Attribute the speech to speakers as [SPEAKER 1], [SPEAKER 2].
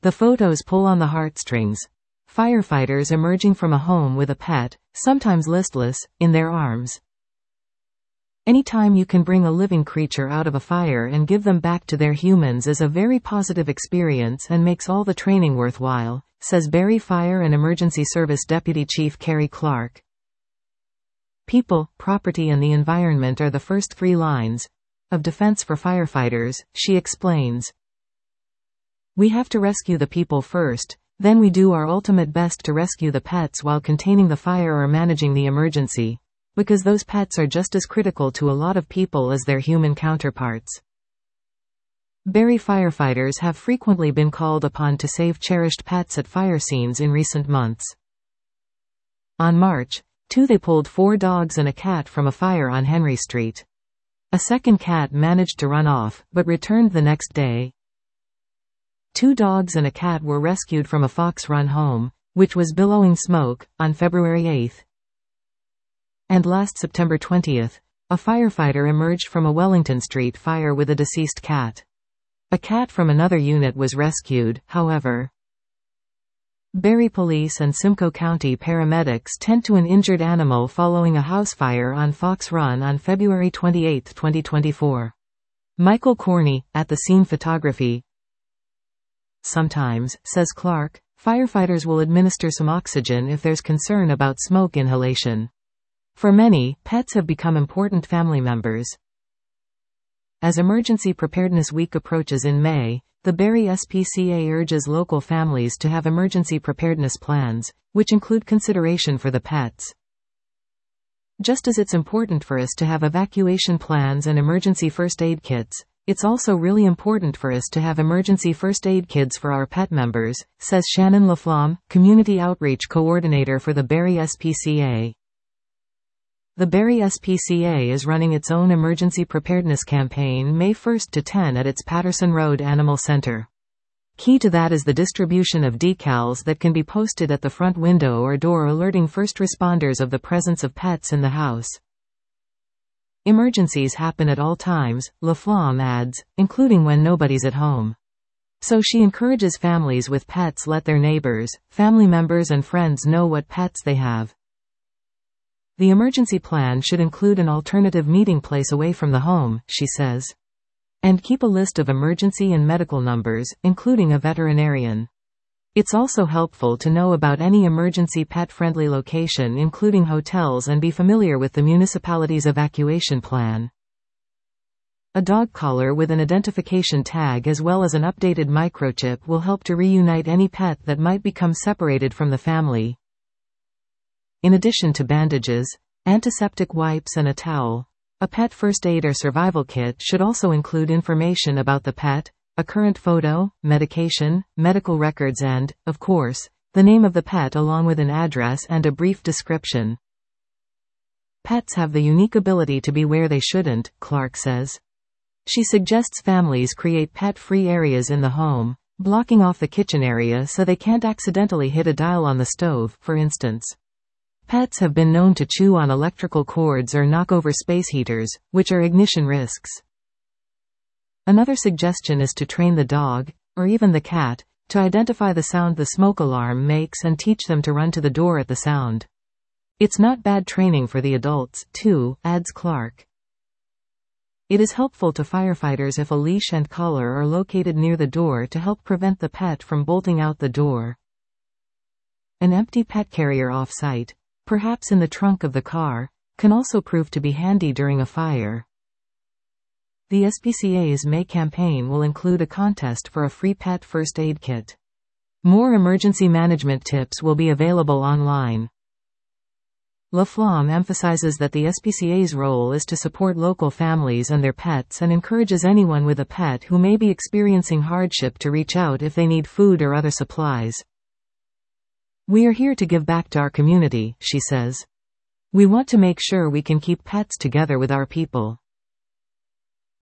[SPEAKER 1] The photos pull on the heartstrings. Firefighters emerging from a home with a pet, sometimes listless, in their arms. Anytime you can bring a living creature out of a fire and give them back to their humans is a very positive experience and makes all the training worthwhile, says Barrie Fire and Emergency Service Deputy Chief Carrie Clark. People, property and the environment are the first three lines of defense for firefighters, she explains. We have to rescue the people first, then we do our ultimate best to rescue the pets while containing the fire or managing the emergency, because those pets are just as critical to a lot of people as their human counterparts. Barrie firefighters have frequently been called upon to save cherished pets at fire scenes in recent months. On March 2, they pulled 4 dogs and a cat from a fire on Henry Street. A second cat managed to run off, but returned the next day. 2 dogs and a cat were rescued from a Fox Run home, which was billowing smoke, on February 8. And last September 20, a firefighter emerged from a Wellington Street fire with a deceased cat. A cat from another unit was rescued, however. Barrie Police and Simcoe County paramedics tend to an injured animal following a house fire on Fox Run on February 28, 2024. Michael Corney, at the scene photography. Sometimes, says Clark, firefighters will administer some oxygen if there's concern about smoke inhalation. For many, pets have become important family members. As Emergency Preparedness Week approaches in May, the Barrie SPCA urges local families to have emergency preparedness plans, which include consideration for the pets. Just as it's important for us to have evacuation plans and emergency first aid kits, it's also really important for us to have emergency first aid kits for our pet members, says Shannon Laflamme, Community Outreach Coordinator for the Barrie SPCA. The Barrie SPCA is running its own emergency preparedness campaign May 1 to 10 at its Patterson Road Animal Center. Key to that is the distribution of decals that can be posted at the front window or door alerting first responders of the presence of pets in the house. Emergencies happen at all times, Laflamme adds, including when nobody's at home. So she encourages families with pets let their neighbors, family members and friends know what pets they have. The emergency plan should include an alternative meeting place away from the home, she says. And keep a list of emergency and medical numbers, including a veterinarian. It's also helpful to know about any emergency pet-friendly location including hotels and be familiar with the municipality's evacuation plan. A dog collar with an identification tag as well as an updated microchip will help to reunite any pet that might become separated from the family. In addition to bandages, antiseptic wipes and a towel, a pet first aid or survival kit should also include information about the pet, a current photo, medication, medical records and, of course, the name of the pet along with an address and a brief description. Pets have the unique ability to be where they shouldn't, Clark says. She suggests families create pet-free areas in the home, blocking off the kitchen area so they can't accidentally hit a dial on the stove, for instance. Pets have been known to chew on electrical cords or knock over space heaters, which are ignition risks. Another suggestion is to train the dog, or even the cat, to identify the sound the smoke alarm makes and teach them to run to the door at the sound. It's not bad training for the adults, too, adds Clark. It is helpful to firefighters if a leash and collar are located near the door to help prevent the pet from bolting out the door. An empty pet carrier off-site, perhaps in the trunk of the car, can also prove to be handy during a fire. The SPCA's May campaign will include a contest for a free pet first aid kit. More emergency management tips will be available online. Laflamme emphasizes that the SPCA's role is to support local families and their pets and encourages anyone with a pet who may be experiencing hardship to reach out if they need food or other supplies. We are here to give back to our community, she says. We want to make sure we can keep pets together with our people.